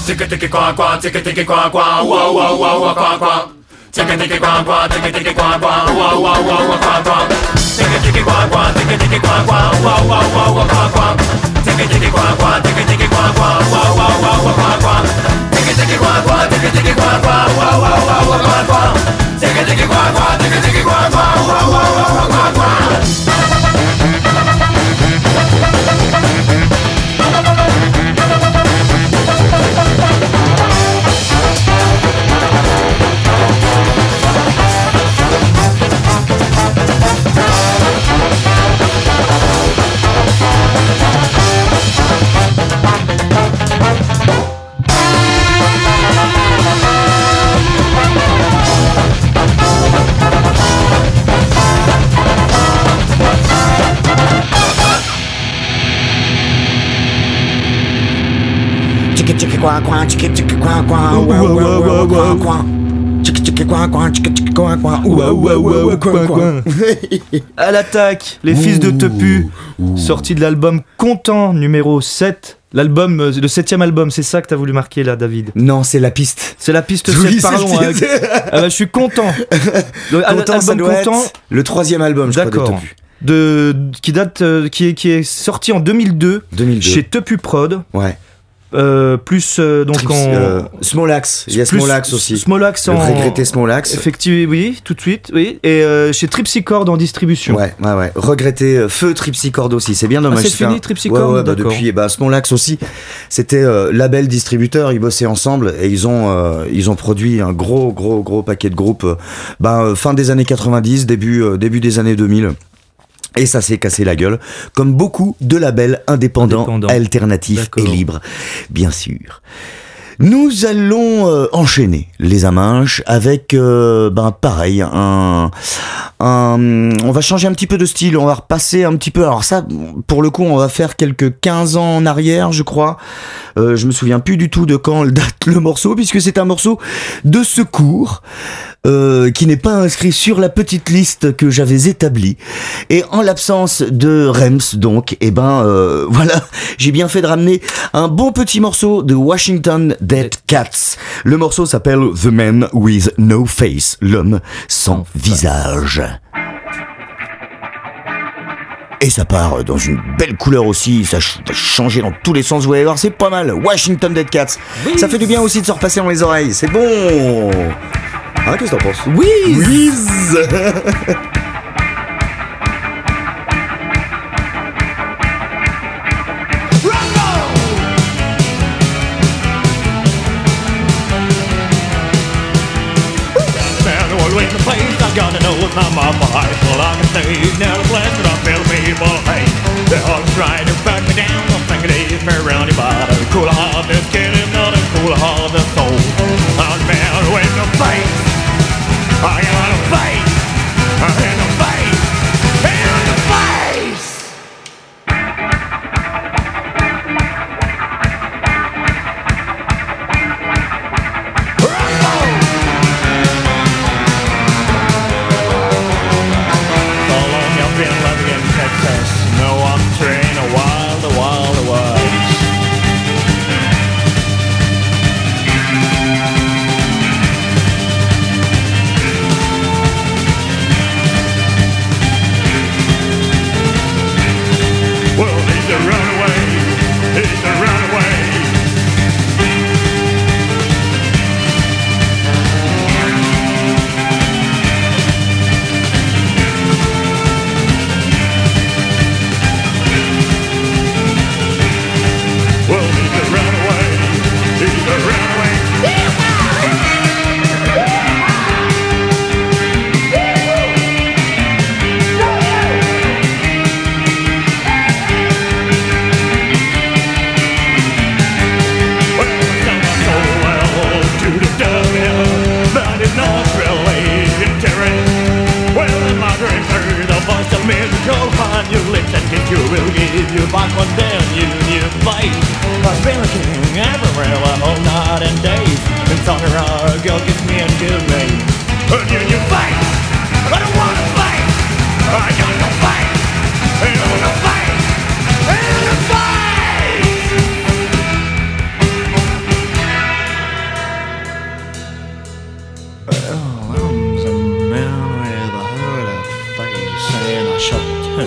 ticka ticka qua qua, ticka ticka qua qua, wow wow wow wow qua qua. Ticka ticka qua qua, ticka ticka qua qua, wow wow wow wow qua qua. Ticka ticka qua qua, ticka ticka qua qua, wow wow wow wow qua qua. Ticka ticka qua qua, ticka ticka qua qua, wow wow wow wow qua qua. Ticka ticka qua qua, ticka ticka qua qua, wow wow wow wow qua qua. Ticka ticka qua qua, ticka ticka qua qua, wow wow wow wow qua qua. Chicka chicka qua qua, chicka chicka qua qua, ouah ouah ouah ouah ouah. Chicka chicka qua qua, chicka chicka qua qua, ouah ouah ouah ouah ouah ouah. À l'attaque, les fils de Tepu, sorti de l'album Content numéro sept. L'album, euh, le septième album, c'est ça que t'as voulu marquer là, David? Non, c'est la piste. C'est la piste Oui, sept, pardon. c'est- hein. Ah bah, je suis content. Le- Content, ça album doit Content, être le troisième album, je crois, de d'accord. Tepu. De, qui date, euh, qui est, qui est sorti en deux mille deux, deux mille deux. chez Tepu Prod. Ouais. Euh, plus euh, donc Trips, en euh, Smolax, il y a plus Smolax aussi. Smolax Le en regretté Smolax. effectivement, oui, tout de suite, oui. Et euh, chez Tripsichord en distribution. Ouais, ouais, ouais. Regretté euh, Feu Tripsichord aussi. C'est bien dommage. Ah, c'est C'était fini, un- Tripsichord, Ouais, ouais, bah, d'accord. depuis, bah, Smolax aussi. C'était euh, label distributeur. Ils bossaient ensemble et ils ont, euh, ils ont produit un gros, gros, gros paquet de groupes. Euh, bah, euh, fin des années quatre-vingt-dix, début, euh, début des années deux mille. Et ça s'est cassé la gueule, comme beaucoup de labels indépendants, Indépendants. alternatifs D'accord. et libres, bien sûr. Nous allons euh, enchaîner les Aminches avec, euh, ben pareil, un, un, on va changer un petit peu de style, on va repasser un petit peu. Alors ça, pour le coup, on va faire quelques quinze ans en arrière, je crois. Euh, je me souviens plus du tout de quand date le morceau, puisque c'est un morceau de Secours. Euh, qui n'est pas inscrit sur la petite liste que j'avais établie. Et en l'absence de Rems, donc, eh ben, euh, voilà, j'ai bien fait de ramener un bon petit morceau de Washington Dead Cats. Le morceau s'appelle The Man with No Face, l'homme sans visage. Et ça part dans une belle couleur aussi, ça ch- va changer dans tous les sens, vous allez voir, c'est pas mal. Washington Dead Cats. Ça fait du bien aussi de se repasser dans les oreilles, c'est bon. Hein, qu'est-ce que t'en penses? Oui. Whiz. Man, well, in the place I gotta know it's not my fight. Well, I can stay now the place that I feel people hate. They're all trying to back me down. I'm thinking they fair around your body. Cool heart, this kid is not as cool heart, this soul. I'm man with the face. I got a face. In the face. In the face. So long I've been living in Texas. No, I'm trained a wild, a wild, a wild.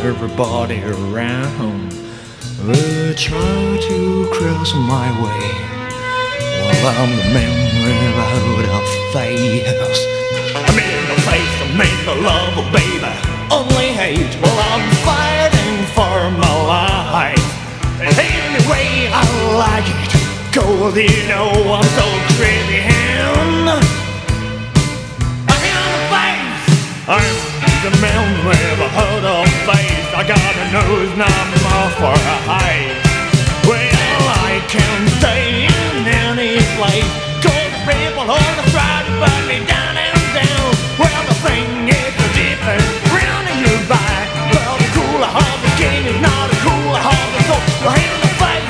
everybody around will try to cross my way. Well, I'm the man without a face. I'm in the face, I'm in the love, oh baby. Only hate, well, I'm fighting for my life. Anyway, I like it. Cause you know I'm so crazy and I'm in the face. I'm the man with a hood of face. I got a nose, not more for a height. Well, I can stay in any place. Cause the people on the try to put me down and down. Well, the thing is the difference round you by. Well, the cooler of the game is not a cooler of the soul. Well, in the face.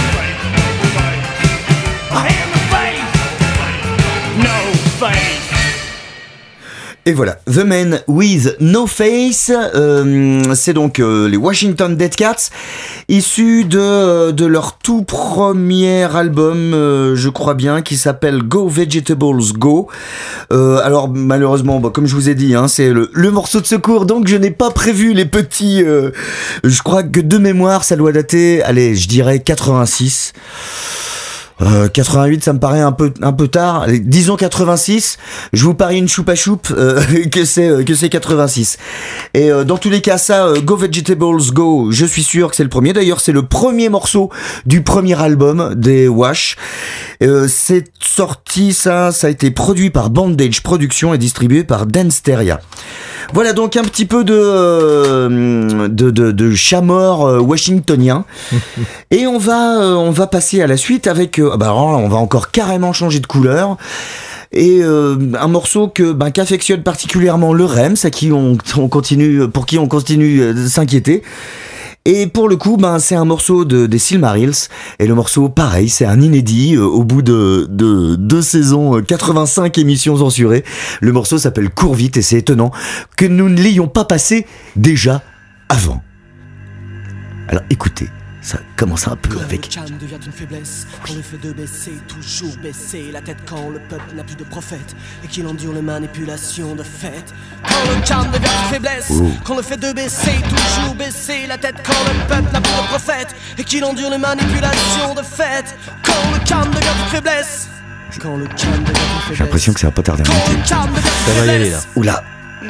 Et voilà, The Man with No Face, euh, c'est donc euh, les Washington Dead Cats, issus de, de leur tout premier album, euh, je crois bien, qui s'appelle Go Vegetables Go. Euh, alors malheureusement, bah, comme je vous ai dit, hein, c'est le, le morceau de secours, donc je n'ai pas prévu les petits... Euh, je crois que de mémoire, ça doit dater, allez, je dirais quatre-vingt-six... Euh, quatre-vingt-huit, ça me paraît un peu un peu tard. Allez, disons quatre-vingt-six. Je vous parie une choupa choupe euh, que c'est euh, que c'est quatre-vingt-six. Et euh, dans tous les cas, ça, euh, Go Vegetables Go. Je suis sûr que c'est le premier. D'ailleurs, c'est le premier morceau du premier album des Wash. Euh, c'est sorti, ça, ça a été produit par Bandage Productions et distribué par Dansteria. Voilà donc un petit peu de euh, de, de, de chat mort euh, washingtonien. Et on va euh, on va passer à la suite avec euh, bah alors là, on va encore carrément changer de couleur. Et euh, un morceau que ben, qu'affectionne particulièrement le Rems, à qui on, on continue pour qui on continue de s'inquiéter. Et pour le coup, ben, c'est un morceau de, des Silmarils. Et le morceau, pareil, c'est un inédit euh, au bout de, de deux saisons, euh, quatre-vingt-cinq émissions censurées. Le morceau s'appelle Cours vite et c'est étonnant que nous ne l'ayons pas passé déjà avant. Alors écoutez, ça commence un peu quand avec... le calme devient une faiblesse, quand le fait de baisser, toujours baisser la tête quand le peuple n'a plus de prophète et qu'il endure les manipulations de fait. Quand le calme devient une faiblesse, oh. quand le fait de baisser, toujours baisser la tête quand le peuple n'a plus de prophète et qu'il endure les manipulations de fait. Quand le calme devient une faiblesse, quand le calme devient une faiblesse. J'ai l'impression que ça va pas tarder à Quand monter. le calme devient une Ça va y aller faiblesse. là. Oula.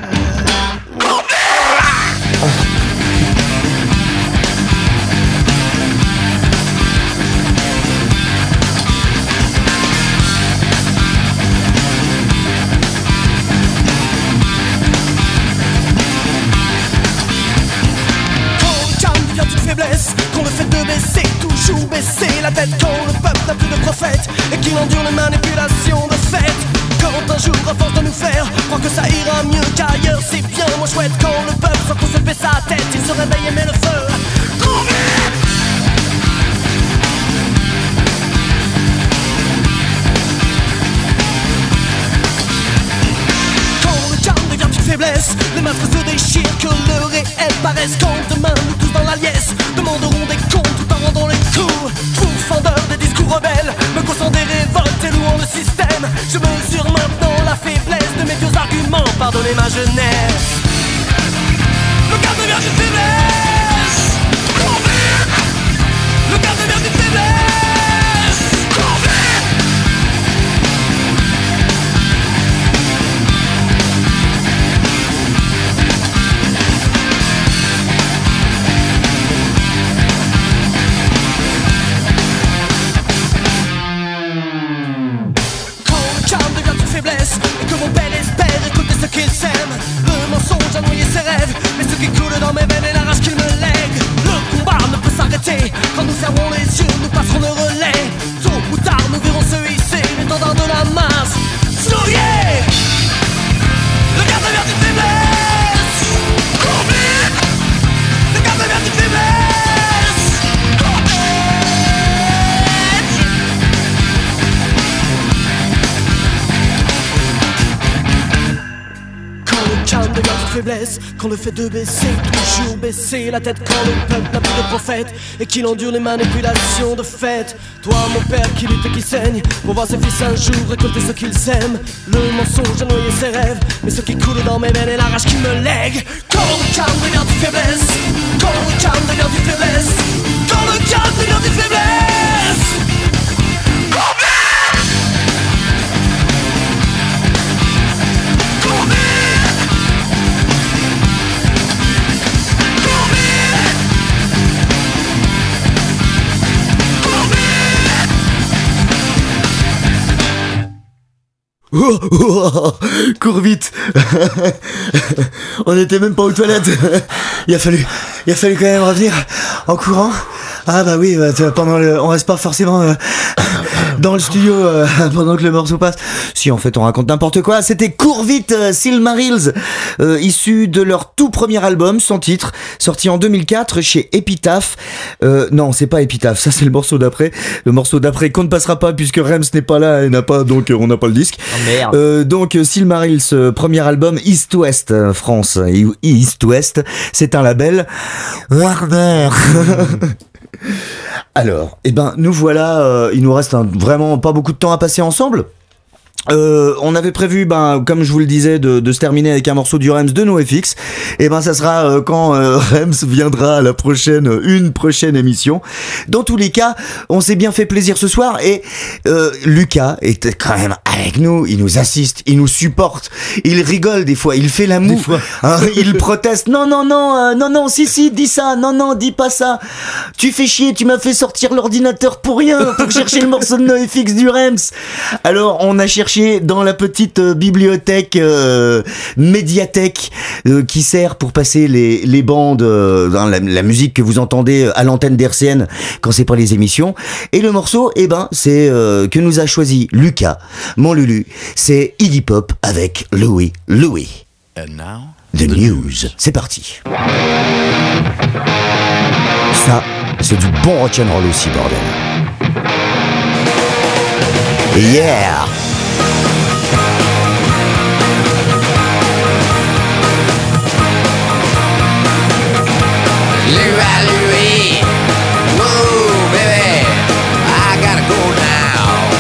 Quand le fait de baisser, toujours baisser la tête quand le peuple n'a plus de prophète et qu'il endure les manipulations de fait. Quand un jour à force de nous faire croire que ça ira mieux qu'ailleurs, c'est bien moins chouette quand le peuple sans qu'on se fait sa tête, il se réveille et met le feu. Cours vite! Faiblesse, les masques se déchirent, que le réel paraisse. Quand demain nous tous dans la liesse demanderont des comptes tout en rendant les coups. Pourfendeur des discours rebelles, me causant des révoltes et louant le système. Je mesure maintenant la faiblesse de mes vieux arguments. Pardonnez ma jeunesse. Le calme devient une faiblesse. Le calme devient une faiblesse. Et que mon père espère écouter ce qu'il sème. Le mensonge a noyé ses rêves, mais ce qui coule dans mes veines est la rage qu'il me lègue. Le combat ne peut s'arrêter, quand nous fermerons les yeux, nous passerons le relais. Tôt ou tard, nous verrons se hisser l'étendard de la masse. Souriez! Le garde devient une faiblesse. Cours vite! Le garde devient une faiblesse. Cours vite! Quand le calme devient une faiblesse. Quand le fait de baisser, toujours baisser la tête. Quand le peuple n'a plus de prophète et qu'il endure les manipulations de fait. Toi mon père qui lutte et qui saigne pour voir ses fils un jour récolter ce qu'ils aiment. Le mensonge a noyé ses rêves, mais ce qui coule dans mes veines est la rage qui me lègue. Quand le calme devient du faiblesse, quand le calme devient du faiblesse, quand le calme devient du faiblesse. Oh, oh, oh, cours vite. On était même pas aux toilettes. Il a fallu, il a fallu quand même revenir en courant. Ah bah oui, bah, pendant le, on reste pas forcément euh, dans le studio euh, pendant que le morceau passe. Si en fait on raconte n'importe quoi. C'était Cours vite, euh, Silmarils, euh, issu de leur tout premier album sans titre, sorti en deux mille quatre chez Epitaph. Euh, non, c'est pas Epitaph, ça c'est le morceau d'après. Le morceau d'après qu'on ne passera pas puisque Rems n'est pas là et n'a pas, donc euh, on n'a pas le disque. Oh merde. Euh, donc Silmarils, euh, premier album East West euh, France. East West, c'est un label Warner. Alors, eh ben, nous voilà, euh, il nous reste un, vraiment pas beaucoup de temps à passer ensemble. Euh, on avait prévu, ben, comme je vous le disais, de, de se terminer avec un morceau du Rems de NoFX. Et ben, ça sera euh, quand euh, Rems viendra à la prochaine, une prochaine émission. Dans tous les cas, on s'est bien fait plaisir ce soir et euh, Lucas est quand même avec nous. Il nous assiste, il nous supporte, il rigole des fois, il fait la moue, hein, il proteste. Non, non, non, euh, non, non, si, si, dis ça. Non, non, dis pas ça. Tu fais chier, tu m'as fait sortir l'ordinateur pour rien, pour chercher le morceau de NoFX du Rems. Alors, on a cherché dans la petite euh, bibliothèque euh, médiathèque euh, qui sert pour passer les, les bandes euh, dans la, la musique que vous entendez à l'antenne d'R C N quand c'est pas les émissions. Et le morceau, eh ben, c'est euh, que nous a choisi Lucas, mon Lulu. C'est Iggy Pop avec Louie Louie. And now, The, the news. news. C'est parti. Ça, c'est du bon rock'n'roll aussi, bordel. Yeah. Louie, whoa, baby, I gotta go now.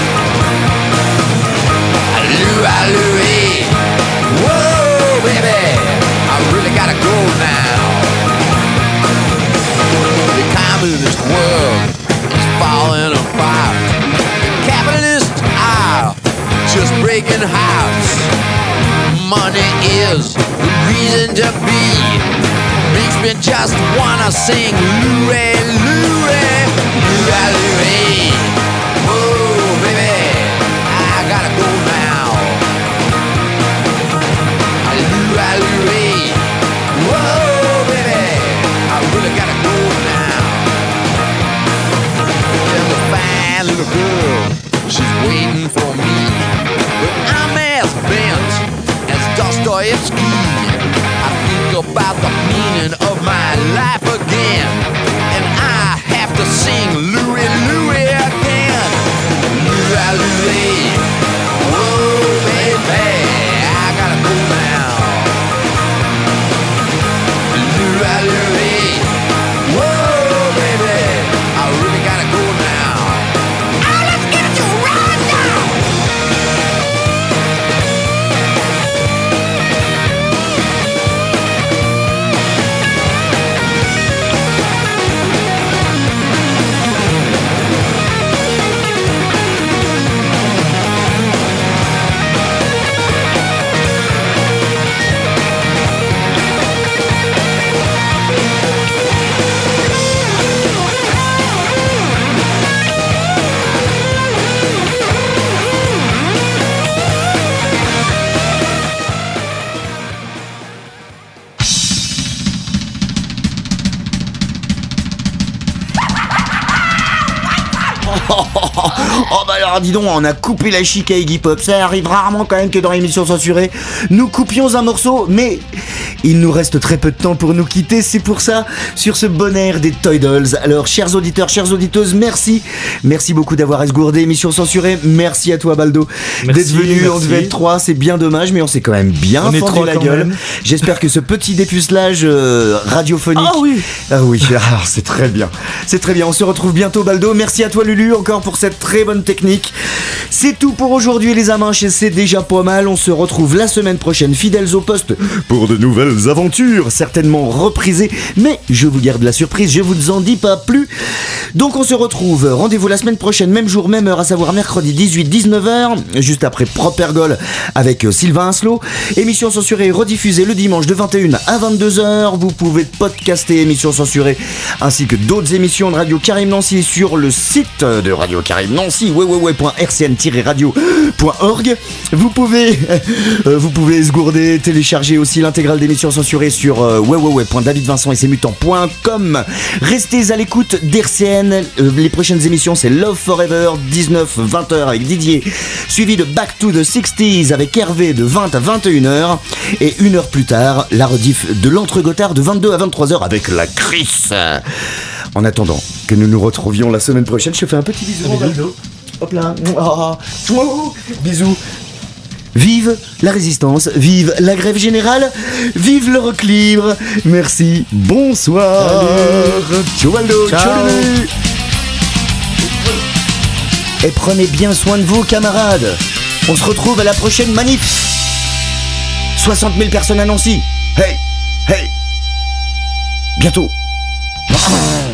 Louie, Louie, whoa, baby, I really gotta go now. The communist world is falling apart. The capitalist aisle just breaking hearts. Money is the reason to be. Makes me just wanna sing Louie, Louie, Louie, Louie. Oh, baby, I gotta go now. Louie, Louie. Whoa, baby, I really gotta go now. There's a fine little girl, she's waiting for me. But I'm as bent as Dostoevsky. About the meaning of my life again, and I have to sing Louie, Louie again. Louie, Louie, whoa, baby, I gotta go now. Louie, Louie, whoa, baby, I really gotta go now. Oh, let's get it to right now. Oh bah alors dis donc, on a coupé la chic à Iggy Pop. Ça arrive rarement quand même que dans l'émission censurée, nous coupions un morceau, mais il nous reste très peu de temps pour nous quitter. C'est pour ça, sur ce bon air des Toy Dolls. Alors, chers auditeurs, chères auditeuses, merci. Merci beaucoup d'avoir esgourdé émission censurée. Merci à toi, Baldo, Merci, d'être venu. merci. On devait être trois, c'est bien dommage, mais on s'est quand même bien On est fendu trois la quand gueule. même. J'espère que ce petit dépucelage euh, radiophonique. Ah oui. Ah oui, alors c'est très bien. C'est très bien. On se retrouve bientôt, Baldo. Merci à toi, Lulu, encore pour cette très bonne technique. C'est tout pour aujourd'hui, les amanches. C'est déjà pas mal. On se retrouve la semaine prochaine, fidèles au poste, pour de nouvelles aventures, certainement reprisées. Mais je vous garde la surprise, je vous en dis pas plus. Donc on se retrouve. Rendez-vous la semaine prochaine, même jour, même heure, à savoir mercredi dix-huit dix-neuf heures, juste après Propergol avec euh, Sylvain Asselot. Émission censurée rediffusée le dimanche de vingt et une à vingt-deux heures. Vous pouvez podcaster émission censurée ainsi que d'autres émissions de Radio Karim Nancy sur le site de Radio Karim Nancy, w w w point r c n tiret radio point org. Vous pouvez euh, vous pouvez esgourder, télécharger aussi l'intégrale d'émissions censurées sur euh, w w w point david vincent et ses mutants point com. Restez à l'écoute d'R C N. Euh, les prochaines émissions, c'est Love Forever, dix-neuf vingt heures avec Didier, suivi de Back to the sixties avec Hervé de vingt à vingt et une heures, et une heure plus tard, la rediff de l'Entre-Gotthard de vingt-deux à vingt-trois heures avec la Chris. En attendant que nous nous retrouvions la semaine prochaine, je te fais un petit bisou. Baldo. Hop là. Oh, oh, bisous. Vive la résistance, vive la grève générale, vive le rock libre. Merci, bonsoir. Ciao Baldo, ciao, ciao Lulu. Et prenez bien soin de vous, camarades. On se retrouve à la prochaine manif. soixante mille personnes à Nancy. Hey, hey. Bientôt.